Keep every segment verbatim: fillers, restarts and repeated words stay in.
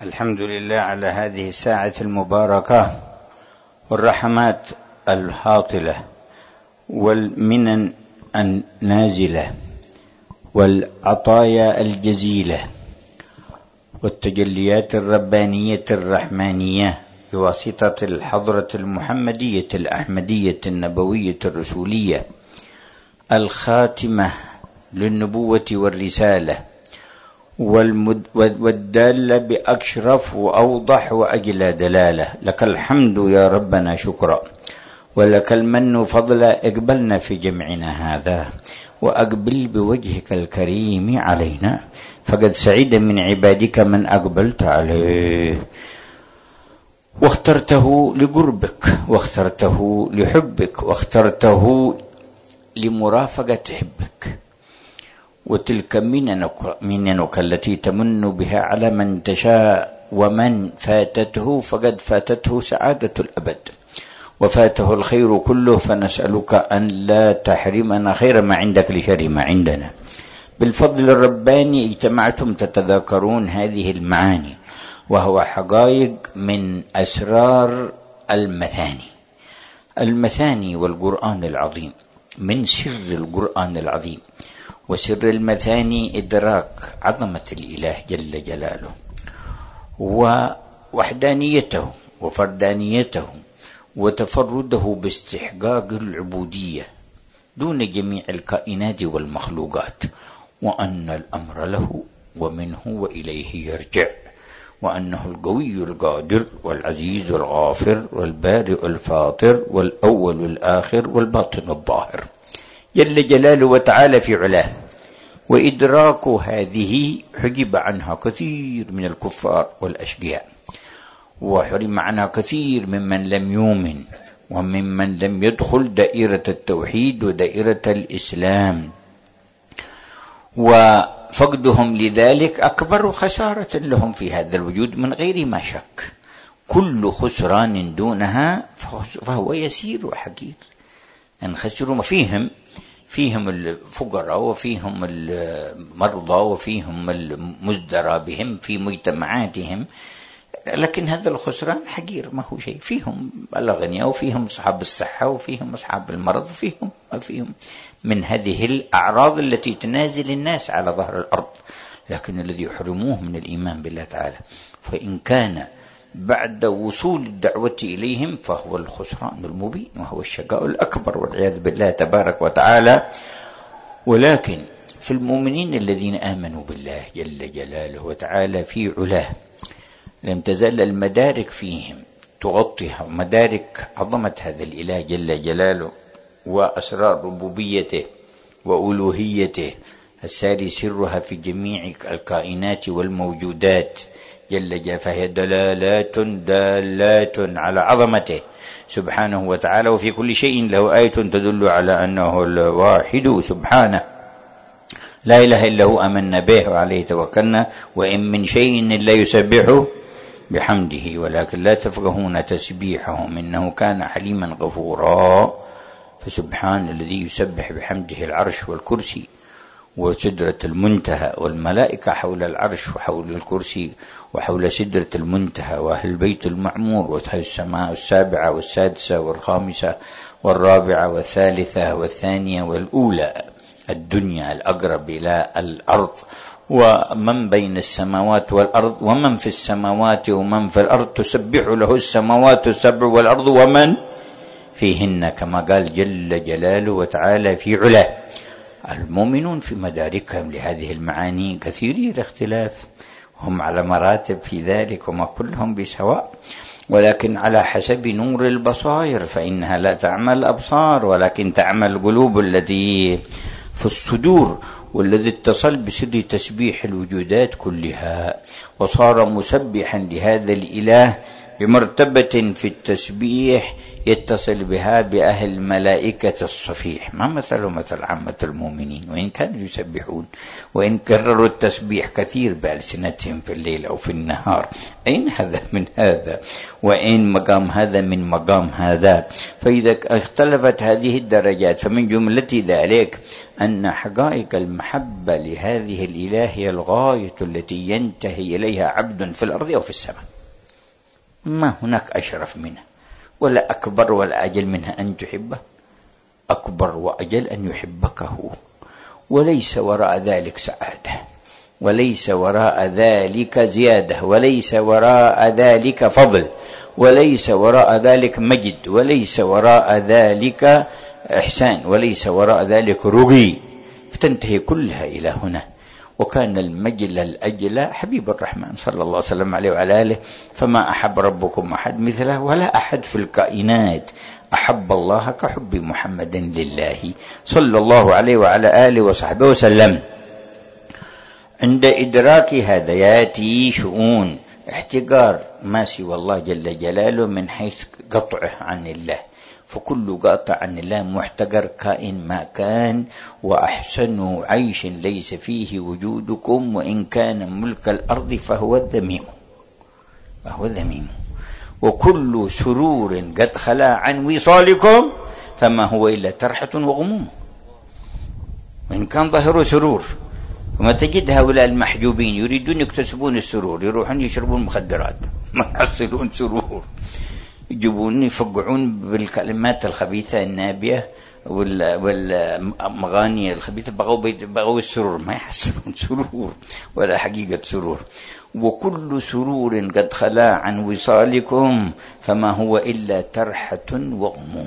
الحمد لله على هذه الساعة المباركة والرحمات الهاطلة والمنن النازلة والعطايا الجزيلة والتجليات الربانية الرحمانية بواسطة الحضرة المحمدية الأحمدية النبوية الرسولية الخاتمة للنبوة والرسالة والدالة بأشرف وأوضح وأجلى دلالة. لك الحمد يا ربنا شكرا، ولك المن فضلا. اقبلنا في جمعنا هذا وأقبل بوجهك الكريم علينا، فقد سعيد من عبادك من أقبلت عليه، واخترته لقربك، واخترته لحبك، واخترته لمرافقة حبك. وتلك مننك التي تمن بها على من تشاء، ومن فاتته فقد فاتته سعادة الأبد وفاته الخير كله، فنسألك أن لا تحرمنا خير ما عندك لشر ما عندنا. بالفضل الرباني اجتمعتم تتذاكرون هذه المعاني، وهو حقائق من أسرار المثاني. المثاني والقرآن العظيم من سر القرآن العظيم وسر المثاني إدراك عظمة الإله جل جلاله ووحدانيته وفردانيته وتفرده باستحقاق العبودية دون جميع الكائنات والمخلوقات، وأن الأمر له ومنه وإليه يرجع، وأنه القوي القادر والعزيز الغافر والبارئ الفاطر والأول الآخر والباطن الظاهر جل جلاله وتعالى في علاه. وإدراك هذه حجب عنها كثير من الكفار والأشقياء، وحرم عنها كثير ممن لم يؤمن وممن لم يدخل دائرة التوحيد ودائرة الإسلام، وفقدهم لذلك أكبر خسارة لهم في هذا الوجود من غير ما شك. كل خسران دونها فهو يسير وحقير. أن خسروا فيهم فيهم الفقراء وفيهم المرضى وفيهم المزدرى بهم في مجتمعاتهم، لكن هذا الخسران حقير ما هو شيء. فيهم الأغنياء وفيهم أصحاب الصحة وفيهم أصحاب المرض وفيهم وفيهم من هذه الأعراض التي تنازل الناس على ظهر الأرض، لكن الذي يحرموه من الإيمان بالله تعالى، فإن كان بعد وصول الدعوة إليهم فهو الخسران المبين وهو الشقاء الأكبر والعياذ بالله تبارك وتعالى. ولكن في المؤمنين الذين آمنوا بالله جل جلاله وتعالى في علاه لم تزال المدارك فيهم تغطيها، مدارك عظمة هذا الإله جل جلاله وأسرار ربوبيته وألوهيته الساري سرها في جميع الكائنات والموجودات جل جلاله، فهي دلالات دالات على عظمته سبحانه وتعالى. وفي كل شيء له آية تدل على أنه الواحد سبحانه لا إله إلا هو آمنا به وعليه توكلنا، وإن من شيء إلا يسبحه بحمده ولكن لا تفقهون تسبيحهم إنه كان حليما غفورا. فسبحان الذي يسبح بحمده العرش والكرسي وسدرة المنتهى، والملائكة حول العرش وحول الكرسي وحول سدرة المنتهى، وأهل البيت المعمور وأهل السماء السابعة والسادسة والخامسة والرابعة والثالثة والثانية والأولى، الدنيا الأقرب إلى الأرض، ومن بين السماوات والأرض ومن في السماوات ومن في الأرض تسبح له السماوات السبع والأرض ومن فيهن، كما قال جل جلاله وتعالى في علاه. المؤمنون في مداركهم لهذه المعاني كثيري الاختلاف، هم على مراتب في ذلك وما كلهم بسواء، ولكن على حسب نور البصائر، فإنها لا تعمل الأبصار ولكن تعمل القلوب التي في الصدور، والذي اتصل بسر تسبيح الوجودات كلها وصار مسبحا لهذا الإله بمرتبة في التسبيح يتصل بها بأهل ملائكة الصفيح، ما مثل مثل عامة المؤمنين وإن كانوا يسبحون وإن كرروا التسبيح كثير بألسنتهم في الليل أو في النهار. أين هذا من هذا؟ وإن مقام هذا من مقام هذا؟ فإذا اختلفت هذه الدرجات فمن جملة ذلك أن حقائق المحبة لهذه الإله هي الغاية التي ينتهي إليها عبد في الأرض أو في السماء، ما هناك أشرف منها ولا أكبر ولا أجل منها أن تحبه. أكبر وأجل أن يحبك هو، وليس وراء ذلك سعادة، وليس وراء ذلك زيادة، وليس وراء ذلك فضل، وليس وراء ذلك مجد، وليس وراء ذلك إحسان، وليس وراء ذلك رقي، فتنتهي كلها إلى هنا. وكان المجل الأجل حبيب الرحمن صلى الله عليه وسلم عليه وعلى آله، فما أحب ربكم أحد مثله ولا أحد في الكائنات أحب الله كحب محمد لله صلى الله عليه وعلى آله وصحبه وسلم. عند إدراك هذا يأتي شؤون احتقار ما سوى الله جل جلاله من حيث قطعه عن الله، فكل قاطع عن الله محتقر كائن ما كان. وأحسن عيش ليس فيه وجودكم وإن كان ملك الأرض فهو الذميم، فهو الذميم. وكل سرور قد خلا عن وصالكم فما هو إلا ترحة وغموم، وإن كان ظاهر سرور. وما تجد هؤلاء المحجوبين يريدون يكتسبون السرور، يروحون يشربون مخدرات ما يحصلون سرور، يجيبون يفقعون بالكلمات الخبيثة النابية والمغاني الخبيثة، بغوا, بغوا السرور، ما يحصلون سرور ولا حقيقة سرور. وكل سرور قد خلا عن وصالكم فما هو إلا ترحة وغموم.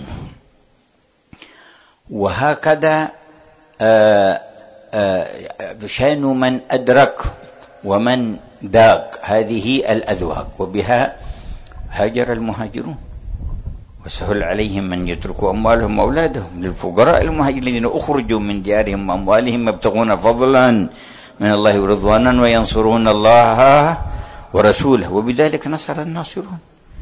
وهكذا آآ آآ شان من أدرك ومن ذاق هذه الأذواق، وبها هاجر المهاجرون وسهل عليهم من يتركوا أموالهم وأولادهم للفقراء المهاجرين الذين أخرجوا من ديارهم وأموالهم يبتغون فضلا من الله ورضوانا وينصرون الله ورسوله وبذلك نصر الناصرون.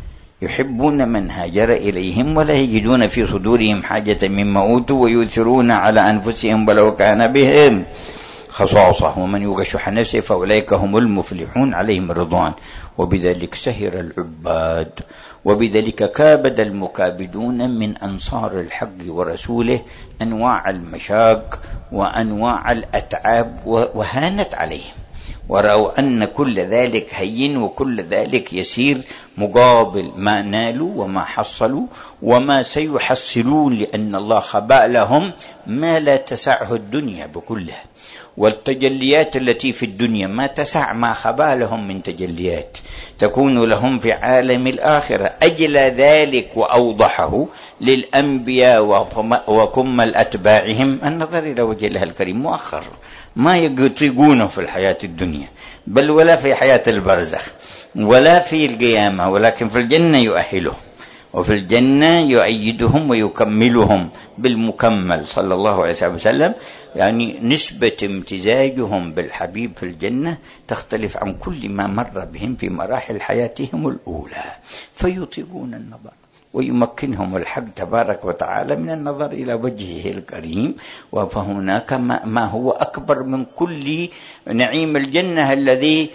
يحبون من هاجر إليهم ولا يجدون في صدورهم حاجة مما أوتوا ويؤثرون على أنفسهم ولو كان بهم خصاصة ومن يوق شح نفسه فأولئك هم المفلحون عليهم الرضوان. وبذلك سهر العباد، وبذلك كابد المكابدون من أنصار الحق ورسوله أنواع المشاق وأنواع الأتعاب وهانت عليهم، ورأوا أن كل ذلك هين وكل ذلك يسير مقابل ما نالوا وما حصلوا وما سيحصلون، لأن الله خبأ لهم ما لا تسعه الدنيا بكلها، والتجليات التي في الدنيا ما تسع ما خبأ لهم من تجليات تكون لهم في عالم الآخرة. أجل ذلك وأوضحه للأنبياء وكمل أتباعهم النظر إلى وجه الله الكريم مؤخر، ما يطيقونه في الحياة الدنيا بل ولا في حياة البرزخ ولا في القيامة، ولكن في الجنة يؤهلهم، وفي الجنة يؤيدهم ويكملهم بالمكمل صلى الله عليه وسلم. يعني نسبة امتزاجهم بالحبيب في الجنة تختلف عن كل ما مر بهم في مراحل حياتهم الأولى، فيطيقون النظر ويمكنهم الحق تبارك وتعالى من النظر إلى وجهه الكريم. فهناك ما هو أكبر من كل نعيم الجنة الذي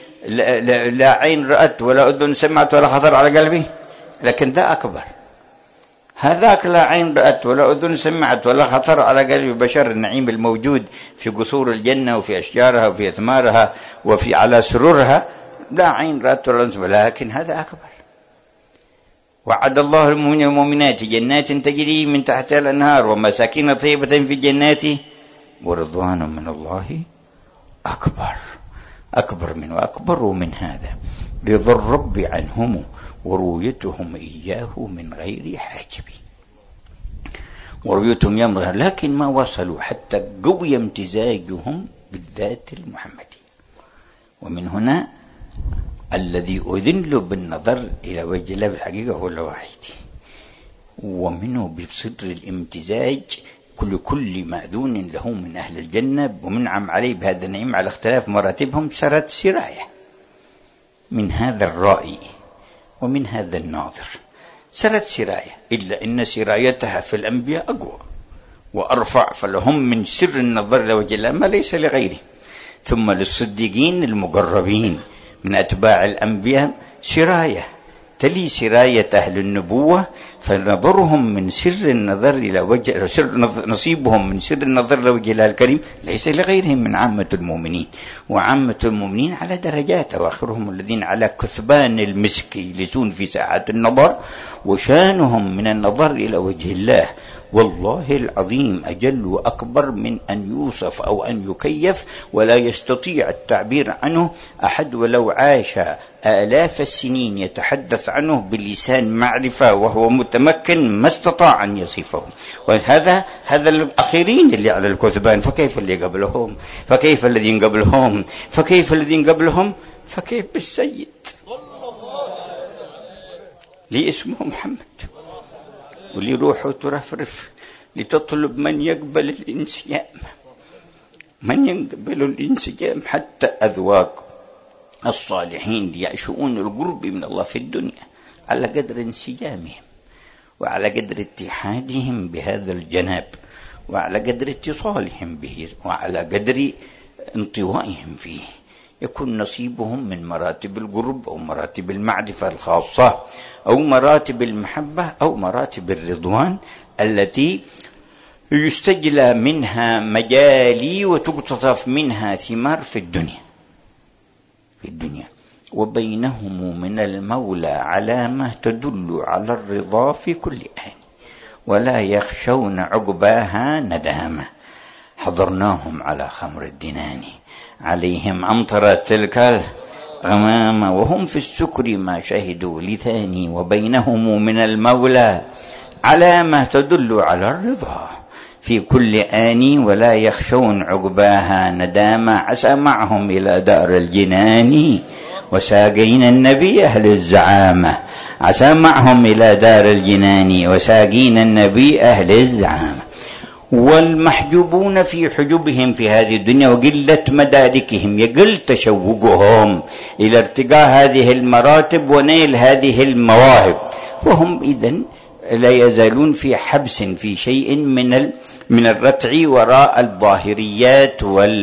لا عين رأت ولا أذن سمعت ولا خطر على قلبه، لكن ذا أكبر. هذاك لا عين رأت ولا أذن سمعت ولا خطر على قلب بشر، النعيم الموجود في قصور الجنة وفي أشجارها وفي أثمارها وفي على سرورها لا عين رأت ولا أذن سمعت، لكن هذا أكبر. وعد الله المؤمنين والمؤمنات جنات تجري من تحتها الأنهار ومساكن طيبة في الجنات ورضوان من الله أكبر. أكبر من وأكبر من هذا رضا الرب عنهم ورؤيتهم إياه من غير حاجب، ورؤيتهم يمر، لكن ما وصلوا حتى قوي امتزاجهم بالذات المحمدية. ومن هنا الذي أذل بالنظر إلى وجه الله بالحقيقة هو الواحد، ومنه بصدر الامتزاج كل كل مأذون له من أهل الجنة ومنعم عليه بهذا النعيم على اختلاف مراتبهم سرت سراية من هذا الرأي ومن هذا الناظر سرت سراية، إلا إن سرايتها في الأنبياء أقوى وأرفع، فلهم من سر النظر لوجه الله ما ليس لغيره. ثم للصديقين المقربين من أتباع الأنبياء سراية تلي سراية أهل النبوة، فنظرهم من سر النظر إلى وجه سر نصيبهم من سر النظر لوجه الله الكريم ليس لغيرهم من عامة المؤمنين. وعامة المؤمنين على درجات، وآخرهم الذين على كثبان المسك يجلسون في ساعات النظر، وشانهم من النظر إلى وجه الله والله العظيم أجل وأكبر من أن يوصف أو أن يكيف، ولا يستطيع التعبير عنه أحد ولو عاش آلاف السنين يتحدث عنه بلسان معرفة وهو متمكن ما استطاع أن يصفه. وهذا هذا الأخيرين اللي على الكثبان، فكيف اللي قبلهم؟ فكيف الذين قبلهم؟ فكيف الذين قبلهم؟ فكيف بالسيد لي اسمه محمد، واللي روحه ترفرف لتطلب من يقبل الانسجام، من يقبل الانسجام حتى أذواق الصالحين ليعشؤون القرب من الله في الدنيا على قدر انسجامهم وعلى قدر اتحادهم بهذا الجناب وعلى قدر اتصالهم به وعلى قدر انطوائهم فيه، يكون نصيبهم من مراتب القرب أو مراتب المعرفة الخاصة أو مراتب المحبة أو مراتب الرضوان التي يستجلى منها مجالي وتقتطف منها ثمار في الدنيا في الدنيا وبينهم من المولى علامة تدل على الرضا في كل آن، ولا يخشون عقباها ندامة. حضرناهم على خمر الدنان عليهم أمطرت تلك الغمامة، وهم في السكر ما شهدوا لثاني، وبينهم من المولى علامة تدل على الرضا في كل آن، ولا يخشون عقباها ندامة. عسى معهم إلى دار الجنان وساقين النبي أهل الزعامة، عسى معهم إلى دار الجنان وساقين النبي أهل الزعامة. والمحجوبون في حجبهم في هذه الدنيا وقلة مداركهم يقل تشوقهم إلى ارتقاء هذه المراتب ونيل هذه المواهب، وهم إذن لا يزالون في حبس في شيء من من الرتع وراء الظاهريات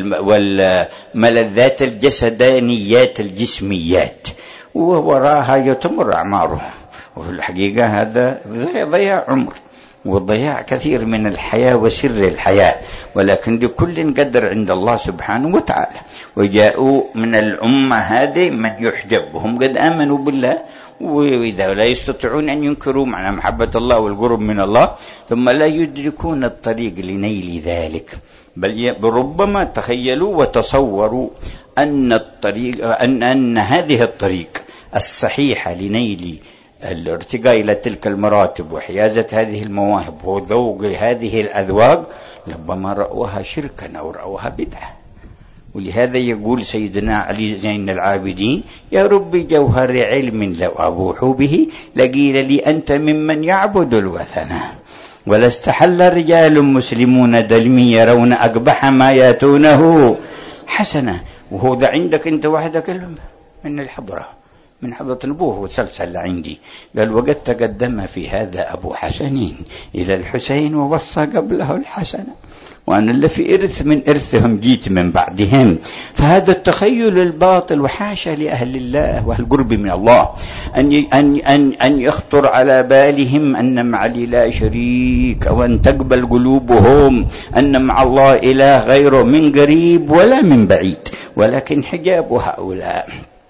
والملذات الجسدانيات الجسميات، ووراءها يتمر أعمارهم. وفي الحقيقة هذا ضياع عمر وضياع كثير من الحياة وسر الحياة، ولكن لكل قدر عند الله سبحانه وتعالى. وجاءوا من الأمة هذه من يحجب وهم قد آمنوا بالله، وإذا لا يستطيعون أن ينكروا معنى محبة الله والقرب من الله، ثم لا يدركون الطريق لنيل ذلك، بل ربما تخيلوا وتصوروا أن الطريق أن أن هذه الطريق الصحيحة لنيل الارتقاء إلى تلك المراتب وحيازة هذه المواهب وذوق هذه الأذواق ربما رأوها شركا أو رأوها بدعة. ولهذا يقول سيدنا علي زين العابدين: يا ربي جوهر علم لو أبوح به لقيل لي أنت ممن يعبد الوثن، ولا استحل رجال مسلمون دلمي يرون أقبح ما ياتونه حسنا. وهو ذا عندك أنت وحدك من الحضرة من حضرة النبوة وسلسل عندي. قال: وقد تقدم في هذا أبو حسنين إلى الحسين ووصى قبله الحسن، وأنا اللي في إرث من إرثهم جيت من بعدهم. فهذا التخيل الباطل، وحاشا لأهل الله وأهل القرب من الله أن أن أن أن يخطر على بالهم أن مع الإله شريك، أو أن تقبل قلوبهم أن مع الله إله غيره من قريب ولا من بعيد، ولكن حجاب هؤلاء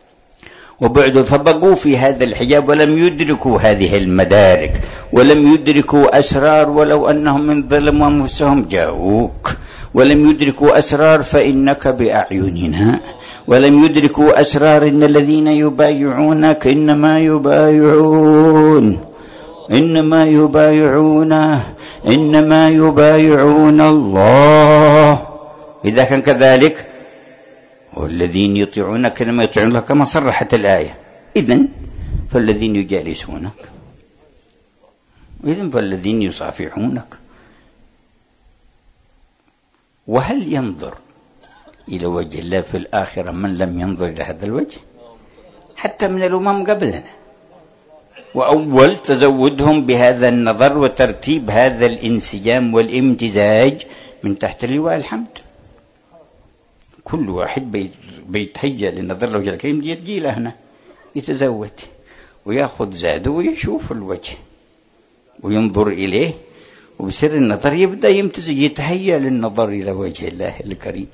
وبعدوا فبقوا في هذا الحجاب ولم يدركوا هذه المدارك ولم يدركوا أسرار، ولو أنهم من ظلموا أنفسهم جاءوك، ولم يدركوا أسرار فإنك بأعيننا، ولم يدركوا أسرار إن الذين يبايعونك إنما يبايعون إنما يبايعون إنما يبايعون الله. إذا كان كذلك والذين يطيعونك كما يطيعون الله كما صرحت الآية، إذن فالذين يجالسونك، إذن فالذين يصافحونك. وهل ينظر إلى وجه الله في الآخرة من لم ينظر إلى هذا الوجه؟ حتى من الأمم قبلنا وأول تزودهم بهذا النظر وترتيب هذا الانسجام والامتزاج من تحت لواء الحمد. كل واحد بيتهيأ للنظر لوجه الكريم يجي له هنا يتزود ويأخذ زاده ويشوف الوجه وينظر إليه، وبسر النظر يبدأ يمتزج يتهيأ للنظر إلى وجه الله الكريم.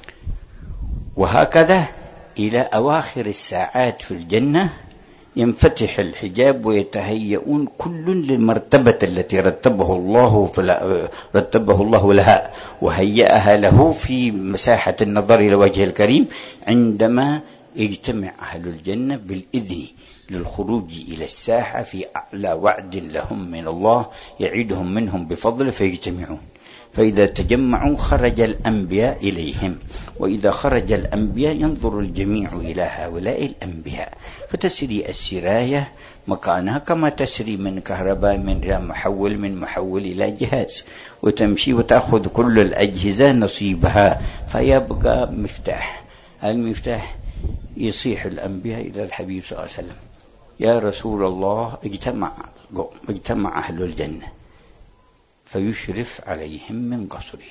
وهكذا إلى أواخر الساعات في الجنة ينفتح الحجاب ويتهيئون كل للمرتبة التي رتبه الله رتبه الله لها وهيأها له في مساحة النظر إلى وجه الكريم، عندما يجتمع أهل الجنة بالإذن للخروج إلى الساحة في أعلى وعد لهم من الله يعيدهم منهم بفضله فيجتمعون. فإذا تجمعوا خرج الأنبياء إليهم، وإذا خرج الأنبياء ينظر الجميع إلى هؤلاء الأنبياء، فتسري السراية مكانها كما تسري من كهرباء من إلى محول، من محول إلى جهاز، وتمشي وتأخذ كل الأجهزة نصيبها، فيبقى مفتاح. المفتاح يصيح الأنبياء إلى الحبيب صلى الله عليه وسلم: يا رسول الله اجتمع اجتمع أهل الجنة، فيشرف عليهم من قصره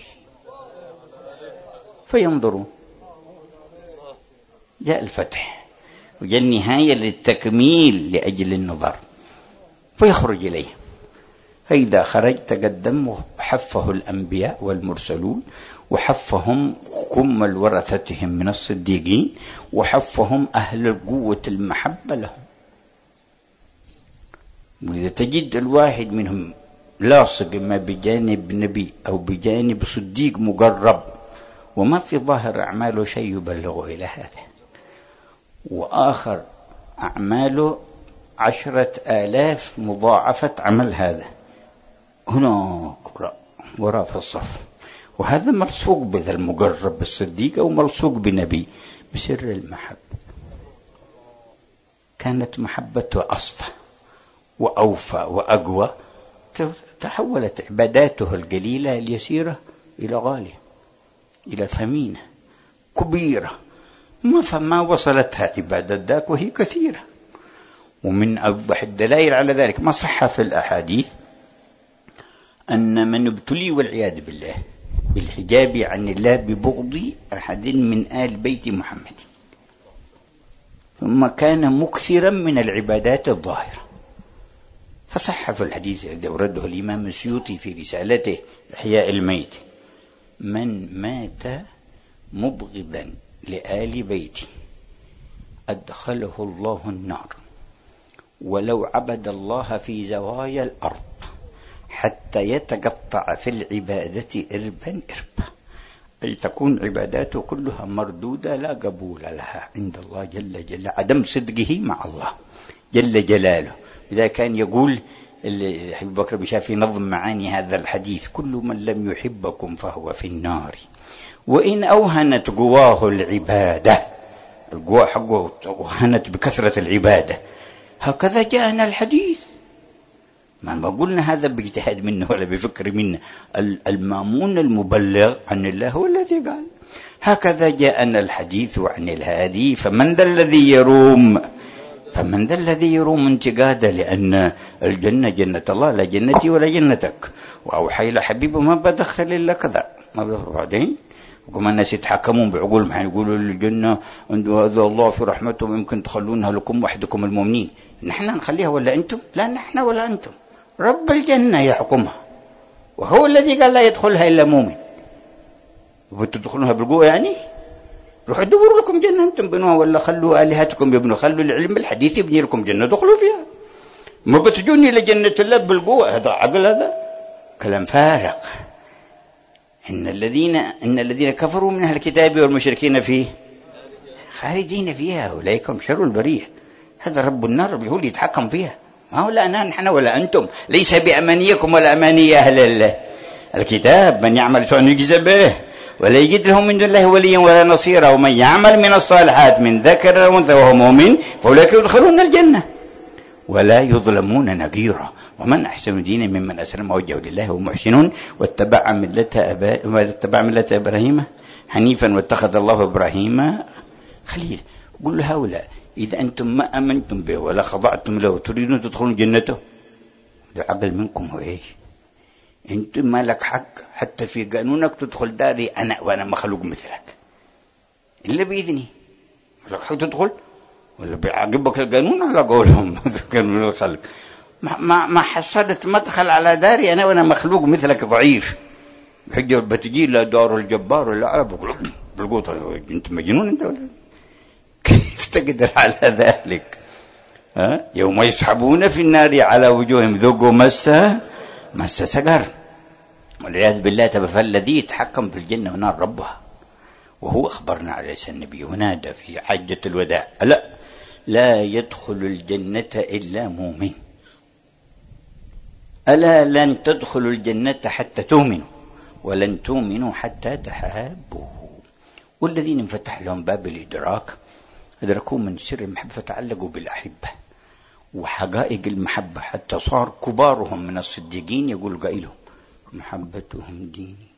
فينظروا. جاء الفتح وجاء النهاية للتكميل لأجل النظر، فيخرج إليه. فإذا خرج تقدم وحفه الأنبياء والمرسلون، وحفهم كمل ورثتهم من الصديقين، وحفهم أهل القوة المحبة لهم. وإذا تجد الواحد منهم لاصق إما بجانب نبي أو بجانب صديق مقرب وما في ظاهر أعماله شيء يبلغه إلى هذا، وآخر أعماله عشرة آلاف مضاعفة عمل هذا، هناك وراء في الصف، وهذا ملصوق بذا المقرب بالصديق أو ملصوق بنبي بسر المحبة. كانت محبته أصفى وأوفى وأقوى، تحولت عباداته القليلة اليسيرة إلى غالية، إلى ثمينة كبيرة، ما فما وصلتها عبادة ذاك وهي كثيرة. ومن أوضح الدلائل على ذلك ما صح في الأحاديث أن من ابتلي والعياذ بالله بالحجاب عن الله ببغض أحد من آل بيت محمد، ثم كان مكثرا من العبادات الظاهرة، فصح في الحديث الذي أورده الإمام السيوطي في رسالته إحياء الميت: من مات مبغضا لآل بيتي أدخله الله النار ولو عبد الله في زوايا الأرض حتى يتقطع في العبادة إربا إربا، أي تكون عباداته كلها مردودة لا قبول لها عند الله جل جلاله، عدم صدقه مع الله جل جلاله. إذا كان يقول أبو بكر بن شافعي نظم معاني هذا الحديث: كل من لم يحبكم فهو في النار، وإن أوهنت قواه العبادة، القوة حقه أوهنت بكثرة العبادة. هكذا جاءنا الحديث، ما قلنا هذا باجتهاد منه ولا بفكر منه، المامون المبلغ عن الله هو الذي قال. هكذا جاءنا الحديث عن الهادي: فمن ذا الذي يروم فمن ذا الذي يروم انتقاده، لأن الجنة جنة الله لا جنتي ولا جنتك، وأوحى إلى حبيبه ما بدخل إلا كذا. ما بعدين وكما الناس يتحكمون بعقولهم، يعني يقولوا الجنة هذا الله في رحمته يمكن تخلونها لكم وحدكم المؤمنين. نحن نخليها ولا أنتم؟ لا نحن ولا أنتم، رب الجنة يحكمها، وهو الذي قال لا يدخلها إلا مؤمن. وتدخلونها بالقوة يعني؟ روحوا دوروا لكم جنة أنتم بنوها، ولا خلوا آلهتكم يبنوا، خلوا العلم بالحديث يبني لكم جنة دخلوا فيها. ما بتجوني لجنة الله بالقوة، هذا عقل، هذا كلام فارغ. إن الذين إن الذين كفروا من أهل الكتاب والمشركين فيه خالدين فيها أولئك هم شر البرية. هذا رب النار هو اللي يتحكم فيها، ما هو لا نحن ولا أنتم. ليس بأمانيكم ولا أماني أهل الكتاب، من يعمل سوءا يجزى به ولا يجد له من دون الله وليا ولا نصيرا، ومن يعمل من الصالحات من ذكر أو أنثى وهو مؤمن فأولئك يدخلون الجنة ولا يظلمون نقيرا. ومن أحسن دينا ممن أسلم وجهه لله ومحسنون واتبع ملة أبا واتبع ملة إبراهيم حنيفا واتخذ الله إبراهيم خليل. قل هؤلاء إذا أنتم ما أمنتم به ولا خضعتم له تريدون تدخلون جنته، ده عقل منكم هو إيش؟ أنتم ما لك حق حتى في قانونك تدخل داري أنا وأنا مخلوق مثلك إلا بإذني، لك حق تدخل ولا بيعاقبك القانون على قولهم قانون الخلق. ما ما حصلت مدخل على داري أنا وأنا مخلوق مثلك ضعيف، بحجة بتجي لا دار الجبار ولا عرب بالقوة. أنت مجنون أنت ولا كيف تقدر على ذلك؟ ها؟ يوم يسحبون في النار على وجوههم ذوقوا مس مس سقر، والعياذ بالله. فالذي يتحكم في الجنة ونار ربها، وهو أخبرنا عليه النبي ونادى في حجة الوداع: لا لا يدخل الجنة إلا مؤمن، ألا لن تدخلوا الجنة حتى تؤمنوا ولن تؤمنوا حتى تحابوا. والذين انفتح لهم باب الإدراك أدركوا من سر المحبة فتعلقوا بالأحبة وحقائق المحبة، حتى صار كبارهم من الصديقين يقول قائلهم: محبتهم ديني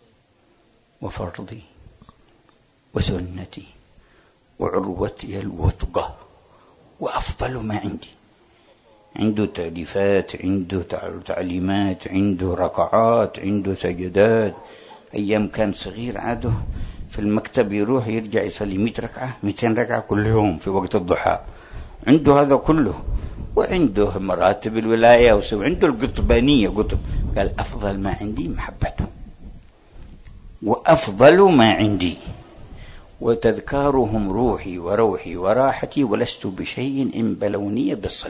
وفرضي وسنتي وعروتي الوثقى وأفضل ما عندي. عنده تأليفات، عنده تعليمات، عنده ركعات، عنده سجدات. أيام كان صغير عاده في المكتب يروح يرجع يصلي مئة ركعة مئتين ركعة كل يوم في وقت الضحى، عنده هذا كله. وعنده مراتب الولاية وعنده القطبانية قطب. قال: أفضل ما عندي محبته، وأفضل ما عندي وتذكارهم روحي وروحي وراحتي، ولست بشيء إن بلوني بالصد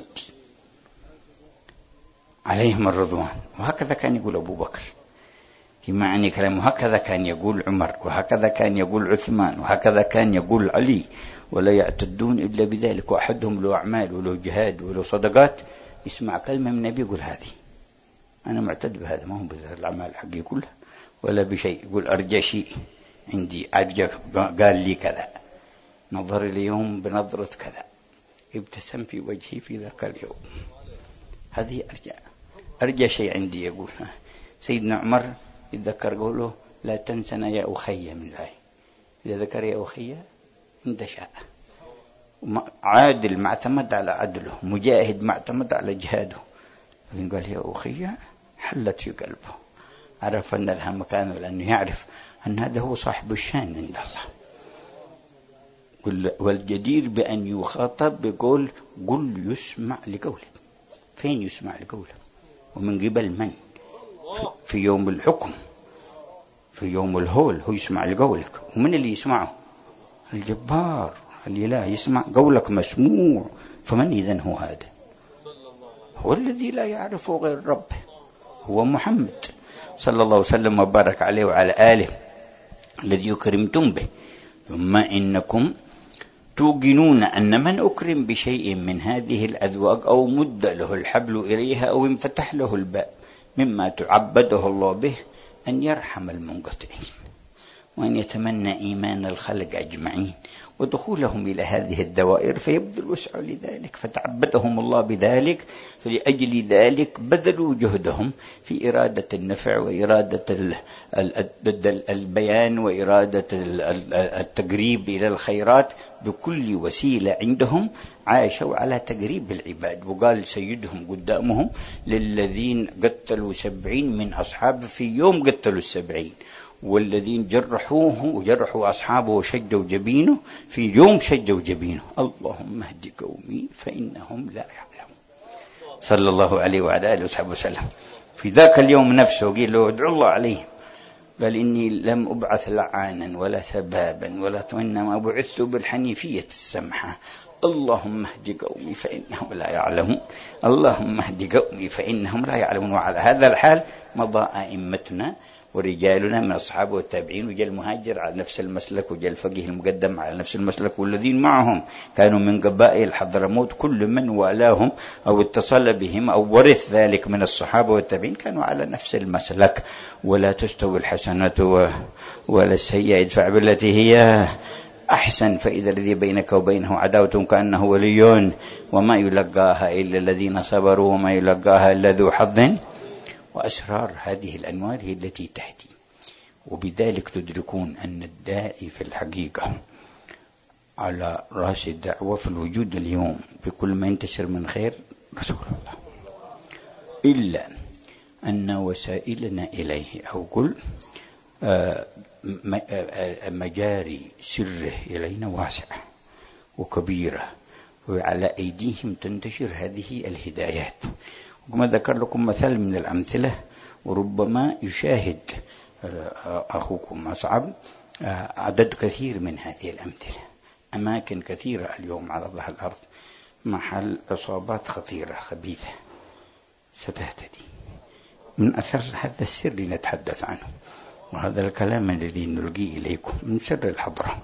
عليهم الرضوان. وهكذا كان يقول أبو بكر في معنى كلامه، وهكذا كان يقول عمر، وهكذا كان يقول عثمان، وهكذا كان يقول علي، ولا يعتدون إلا بذلك. وأحدهم له أعمال وله جهاد وله صدقات، يسمع كلمة من النبي يقول: هذه أنا معتد بهذا، ما هو بهذا الأعمال حقي كلها ولا بشيء. يقول: أرجى شيء عندي، أرجى قال لي كذا، نظر اليوم بنظرة كذا، ابتسم في وجهي في ذاك اليوم، هذه أرجى أرجى شيء عندي. يقول سيدنا عمر يتذكر قوله: لا تنسنا يا أخي من ذلك. إذا ذكر يا أخي انت شاء. عادل ما اعتمد على عدله، مجاهد ما اعتمد على جهاده، لكن قال يا أخي حلت في قلبه، عرف أن لها مكانه، لأنه يعرف أن هذا هو صاحب الشان عند الله. والجدير بأن يخاطب بقول: قل يسمع لقولك. فين يسمع لقولك؟ ومن قبل من؟ في يوم الحكم، في يوم الهول هو يسمع لقولك. ومن اللي يسمعه؟ الجبار اللي لا يسمع قولك مسموع. فمن إذن هو هذا؟ هو الذي لا يعرفه غير ربه، هو محمد صلى الله وسلم وبارك عليه وعلى آله الذي يكرمتم به. ثم إنكم توقنون أن من أكرم بشيء من هذه الأذواق أو مد له الحبل إليها أو انفتح له الباب مما تعبده الله به أن يرحم المنقطعين، وأن يتمنى إيمان الخلق أجمعين ودخولهم إلى هذه الدوائر، فيبذل الوسع لذلك، فتعبدهم الله بذلك. فلأجل ذلك بذلوا جهدهم في إرادة النفع وإرادة البيان وإرادة التقريب إلى الخيرات بكل وسيلة عندهم. عاشوا على تقريب العباد. وقال سيدهم قدامهم: للذين قتلوا سبعين من أصحابه في يوم قتلوا السبعين، والذين جرحوه وجرحوا أصحابه وشجوا جبينه في يوم شجوا جبينه. اللهم اهد قومي فإنهم لا يعلمون. صلى الله عليه وعلى آله وصحبه وسلم. في ذاك اليوم نفسه قيل له: ادعو الله عليهم. قال: إني لم أبعث لعانا ولا سبابا ولا، وإنما بعثت بالحنيفية السمحة. اللهم اهد قومي فإنهم لا يعلمون، اللهم اهد قومي فإنهم لا يعلمون. وعلى هذا الحال مضى أئمتنا ورجالنا من أصحابه والتابعين، وجاء المهاجر على نفس المسلك، وجاء الفقيه المقدم على نفس المسلك، والذين معهم كانوا من قبائل حضرموت، كل من والاهم أو اتصل بهم أو ورث ذلك من الصحابة والتابعين كانوا على نفس المسلك. ولا تستوي الحسنة ولا السيئة، ادفع بالتي هي أحسن فإذا الذي بينك وبينه عداوة كأنه ولي، وما يلقاها إلا الذين صبروا وما يلقاها إلا ذو حظ. وأسرار هذه الأنوار هي التي تهدي. وبذلك تدركون أن الداعي في الحقيقة على رأس الدعوة في الوجود اليوم بكل ما ينتشر من خير رسول الله، إلا أن وسائلنا إليه أو كل مجاري سره إلينا واسعة وكبيرة، وعلى أيديهم تنتشر هذه الهدايات. وكما ذكر لكم مثال من الأمثلة، وربما يشاهد أخوكم أصعب عدد كثير من هذه الأمثلة، أماكن كثيرة اليوم على ظهر الأرض محل عصابات خطيرة خبيثة ستهتدي من أثر هذا السر نتحدث عنه، وهذا الكلام الذي نلقيه إليكم من سر الحضرة.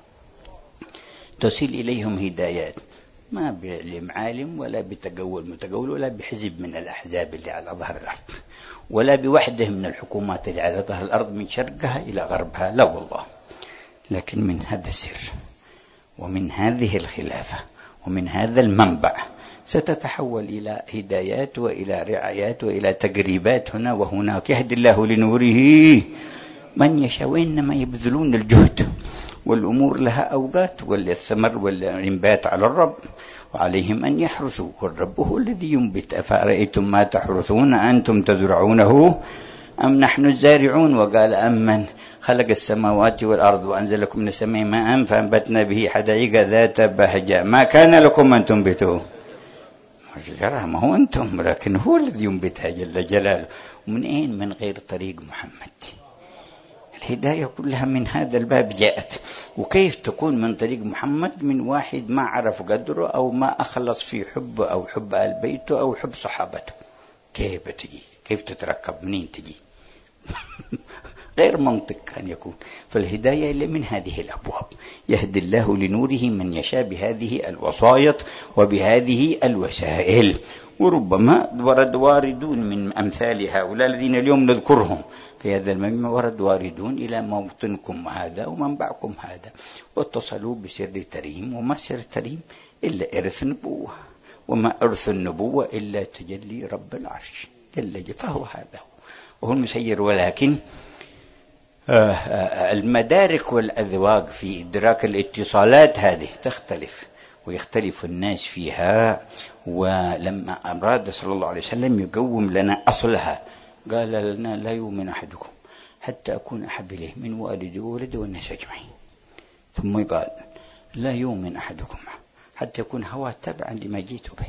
تصل إليهم هدايات ما بالمعالم ولا بتجول متجول ولا بحزب من الأحزاب اللي على ظهر الأرض ولا بوحدة من الحكومات اللي على ظهر الأرض من شرقها إلى غربها، لا والله، لكن من هذا السر ومن هذه الخلافة ومن هذا المنبع ستتحول إلى هدايات وإلى رعايات وإلى تقريبات هنا وهناك. يهدي الله لنوره من يشاء، وإنما يبذلون الجهد، والأمور لها أوقات، والثمر والإنبات على الرب، وعليهم أن يحرثوا، والرب هو الذي ينبت. أفرأيتم ما تحرثون أنتم تزرعونه أم نحن الزارعون؟ وقال أمن خلق السماوات والأرض وأنزل لكم من السماء ماء فأنبتنا به حدائق ذات بهجة ما كان لكم أن تنبتوه. ما هو أنتم، لكن هو الذي ينبتها جل جلاله. ومن أين؟ من غير طريق محمد. الهداية كلها من هذا الباب جاءت. وكيف تكون من طريق محمد؟ من واحد ما عرف قدره أو ما أخلص في حب أو حب آل بيته أو حب صحابته. كيف تجي؟ كيف تتركب؟ منين تجي؟ غير منطق أن يكون. فالهداية إلا من هذه الأبواب. يهدي الله لنوره من يشاء بهذه الوسائط وبهذه الوسائل. وربما ورد واردون من أمثال هؤلاء الذين اليوم نذكرهم في هذا المجمع، ورد واردون إلى موطنكم هذا ومنبعكم هذا، واتصلوا بسر تريم. وما سر تريم إلا إرث النبوة، وما إرث النبوة إلا تجلي رب العرش جل جلاله، فهو هذا هو وهو المسير. ولكن المدارك والأذواق في إدراك الاتصالات هذه تختلف ويختلف الناس فيها. ولما أراد صلى الله عليه وسلم يقوم لنا أصلها قال لنا لا يؤمن أحدكم حتى أكون أحب إليه من والدي وولده والناس أجمعين. ثم قال لا يؤمن أحدكم حتى يكون هواه تبعا لما جئت به.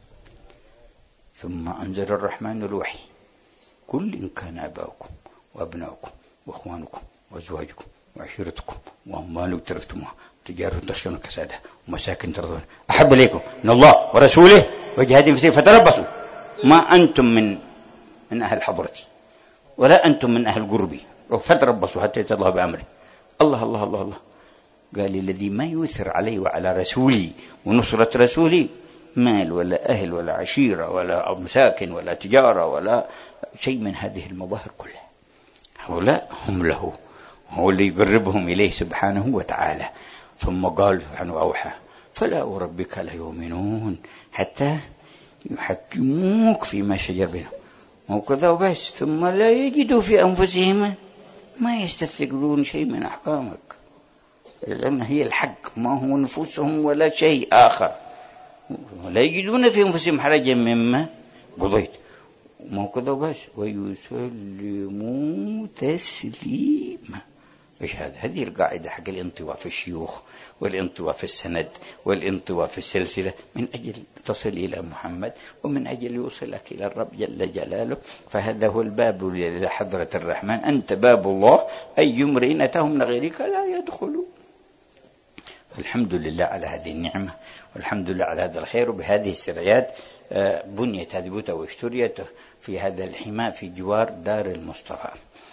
ثم أنزل الرحمن الوحي كل إن كان أباؤكم وأبناؤكم وأخوانكم وأزواجكم وعشيرتكم وأموال اقترفتموها تجارة تخشون كسادها ومساكن ترضون أحب إليكم من الله ورسوله وجهاد في سبيله فتربصوا ما أنتم من من أهل حضرتي ولا أنتم من أهل قربي فتربصوا حتى يأتي الله بأمره. الله الله الله الله قال الذي ما يؤثر علي وعلى رسولي ونصرة رسولي مال ولا أهل ولا عشيرة ولا مساكن ولا تجارة ولا شيء من هذه المظاهر كلها، هؤلاء هم له، هو اللي يقربهم إليه سبحانه وتعالى. ثم قال سبحانه أوحى فلا وربك لا يؤمنون حتى يحكموك فيما شجر بينهم وكذا وبس ثم لا يجدوا في أنفسهم ما يستثقلون شيء من أحكامك، لأن هي الحق ما هو نفوسهم ولا شيء آخر، ولا يجدون في أنفسهم حرجا مما قضيت ما كذا بس ويسلموا تسليما. إيش هذا؟ هذه القاعدة حق الانطواء في الشيوخ والانطواء في السند والانطواء في السلسلة من أجل تصل إلى محمد ومن أجل يوصلك إلى الرب جل جلاله. فهذا هو الباب لحضرة الرحمن، أنت باب الله أي امرئ أتاه من غيرك لا يدخل. الحمد لله على هذه النعمة والحمد لله على هذا الخير. وبهذه السريات بنيت هذه البيوت واشتريت في هذا الحماء في جوار دار المصطفى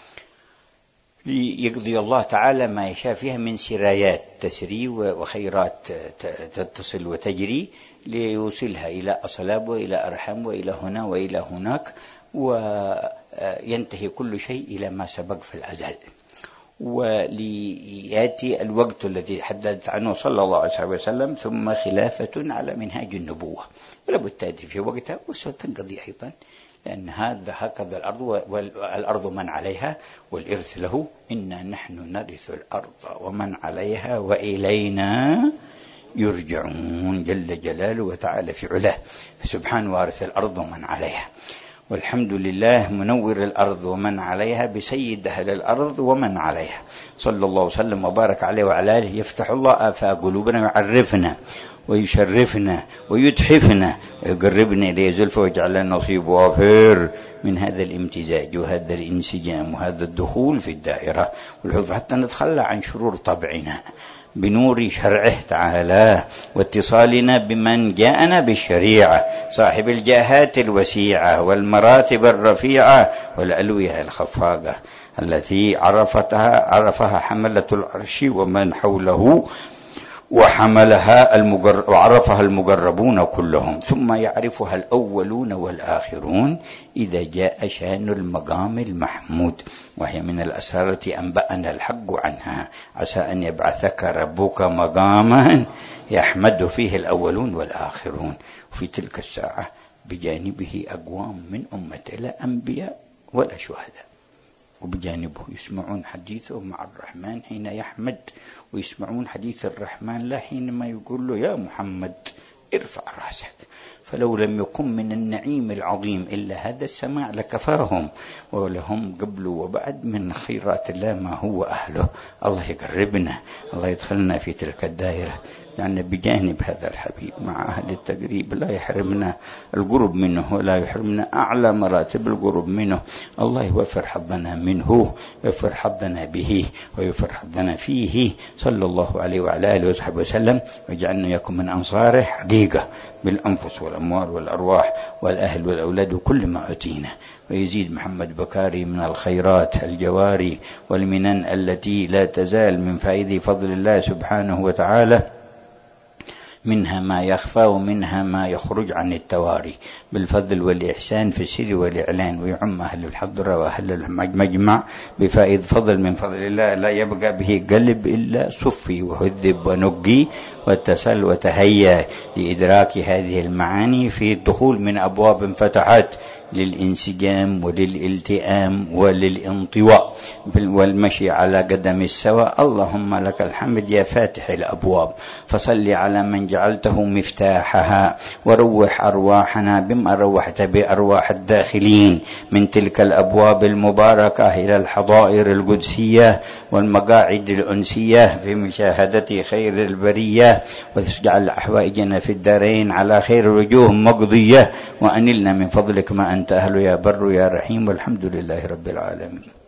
ليقضي الله تعالى ما يشاء فيها من سرايات تسري وخيرات تتصل وتجري ليوصلها إلى أصلاب وإلى أرحام وإلى هنا وإلى هناك، وينتهي كل شيء إلى ما سبق في الأزل. وليأتي الوقت الذي حدث عنه صلى الله عليه وسلم ثم خلافة على منهاج النبوة، ولا بد تأتي في وقتها وستنقضي أيضا، لأن هذا هكذا الأرض والأرض من عليها والإرث له إنا نحن نرث الأرض ومن عليها وإلينا يرجعون جل جلاله وتعالى في علاه. فسبحان وارث الأرض ومن عليها، والحمد لله منور الأرض ومن عليها بسيد أهل الأرض ومن عليها، صلى الله وسلم وبارك عليه وعلى آله. يفتح الله آفاق قلوبنا ويعرفنا ويشرفنا ويتحفنا ويقربنا إليه زلفه ويجعل لنا نصيب وافر من هذا الامتزاج وهذا الانسجام وهذا الدخول في الدائرة والحفظ، حتى نتخلى عن شرور طبعنا بنور شرعه تعالى واتصالنا بمن جاءنا بالشريعة، صاحب الجاهات الوسيعة والمراتب الرفيعة والألوية الخفاقة التي عرفتها عرفها حملة العرش ومن حوله، وحملها المجر... وعرفها المجربون كلهم، ثم يعرفها الأولون والآخرون إذا جاء شان المقام المحمود، وهي من الأسرار أنبأنا الحق عنها. عسى أن يبعثك ربك مقاما يحمد فيه الأولون والآخرون. وفي تلك الساعة بجانبه أقوام من أمته لا أنبياء ولا شهداء، وبجانبه يسمعون حديثه مع الرحمن حين يحمد، ويسمعون حديث الرحمن لا حينما يقول له يا محمد ارفع رأسك. فلو لم يكن من النعيم العظيم إلا هذا السماع لكفاهم، ولهم قبل وبعد من خيرات الله ما هو أهله. الله يقربنا، الله يدخلنا في تلك الدائرة، لأن بجانب هذا الحبيب مع أهل التقريب لا يحرمنا القرب منه ولا يحرمنا أعلى مراتب القرب منه. الله يوفر حظنا منه، يوفر حظنا به، ويوفر حظنا فيه، صلى الله عليه وعلى آله وصحبه وسلم، ويجعلنا يكون من أنصاره حقيقة بالأنفس والأموال والأرواح والأهل والأولاد وكل ما أتينا. ويزيد محمد بكاري من الخيرات الجواري والمنن التي لا تزال من فائدة فضل الله سبحانه وتعالى، منها ما يخفى ومنها ما يخرج عن التواري، بالفضل والإحسان في السر والإعلان، ويعم أهل الحضرة وأهل المجمع بفائد فضل من فضل الله لا يبقى به قلب إلا صفي وهذب ونقي واتصل وتهيأ لإدراك هذه المعاني في الدخول من أبواب فتحت للانسجام وللالتئام وللانطواء والمشي على قدم السواء. اللهم لك الحمد يا فاتح الأبواب، فصل على من جعلته مفتاحها، وروح أرواحنا بما روحت بأرواح الداخلين من تلك الأبواب المباركة إلى الحضائر القدسية والمقاعد الأنسية في مشاهدة خير البرية، وتجعل أحوائجنا في الدارين على خير وجوه مقضية، وأنلنا من فضلك ما أنت أهل يا بر يا رحيم، والحمد لله رب العالمين.